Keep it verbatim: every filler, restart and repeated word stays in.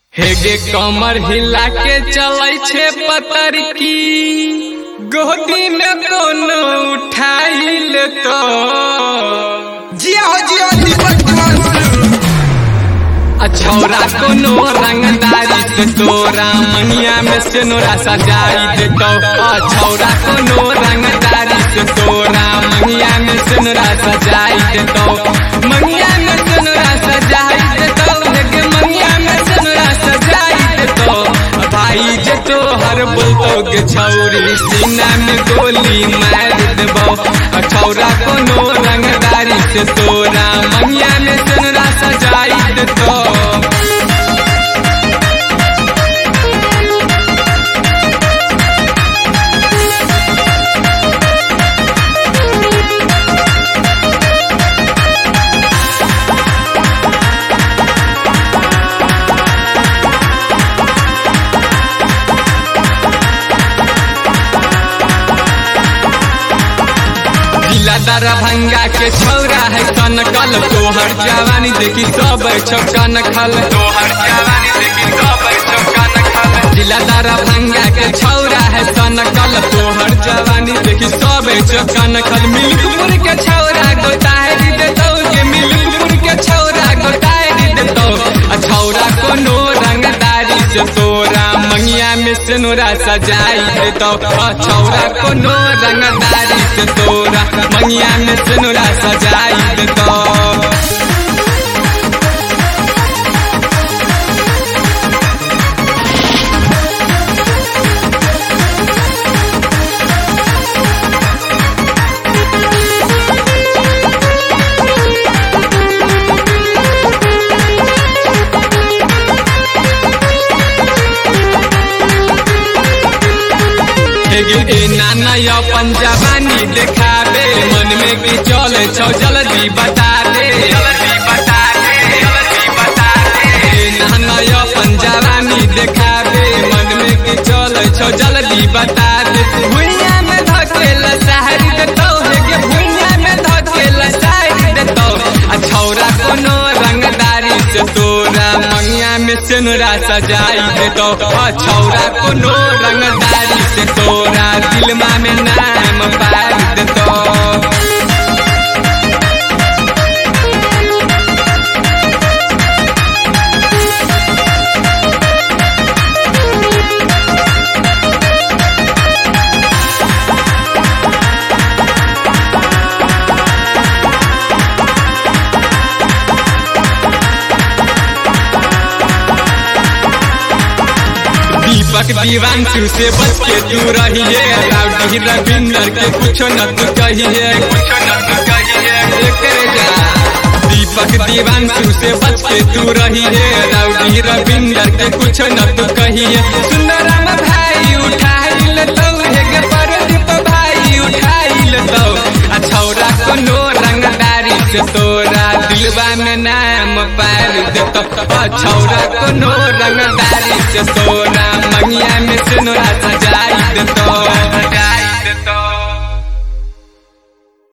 हेगे कमर हिला के चलै छे पतर की गोदी में कोनो उठाइल तो जिया हो जिया दीपक अछौरा कोनो रंगदारी से तोरा मनिया में सिनुरा सजाई देतो। अछौरा कोनो रंगदारी से तोरा मनिया में सिनुरा सजाई देतो। मनिया में सिनुरा सजाई देतो। हेगे मनिया में सिनुरा सजाई देतो। भाई जे तोहर बोलतो गे छौरी सीना में गोली मार देबो। अछौरा कोनो रंगदारी से तोरा मनिया में सिनुरा सजाई देतो। दरभंगा के छौरा है कनकल तोहर जवानी देखी सब छौकन खल। तोहर जवानी देखी सब छौकन खल। जिला दरभंगा के छौरा है कनकल तोहर जवानी देखी सब छौकन खल। मिल्कपुर के छौरा गोतारी देतो गे मिल्कपुर के छौरा गोतारी देतो। छौरा कोनो रंगदारी से तोरा मंगिया में सिनुरा सजाई देतो। छौरा कोनो रंगदारी से तोरा मंगिया में सिनुरा सजाई देतो। ए नाना अपन जवानी देखाबे मन में की चले छौ जल्दी बता दे जल्दी बता दे जल्दी बता दे। ए नाना अपन जवानी देखाबे मन में की चले छौ जल्दी बता दे। भुइया में धकेल सारी देतो हेगे भुइया में धकेल सारी देतो। छौरा कोनो रंगदारी से तोरा मंगिया में सिनुरा सजाई देतो। छौरा कोनो रंगदारी से तोरा दिलमा में नाम पार देतो। दीपक दीवांशु से बच के तू रहिए राउडी रविंदर के कुछ न तू कहिए कुछ न तू कहिए जा। दीपक दीवांशु से बच के तू रहिए राउडी रविंदर के कुछ न तू कहिए। सुंदरम भाई उठाई लेतो हेगे परदीप भाई उठाई लेतो। छौरा कोनो रंगदारी से तोरा दिलवा में नाम पार देतो। छौरा कोनो रंगदारी से तोरा मंगिया में सिनुरा सजाई देतो।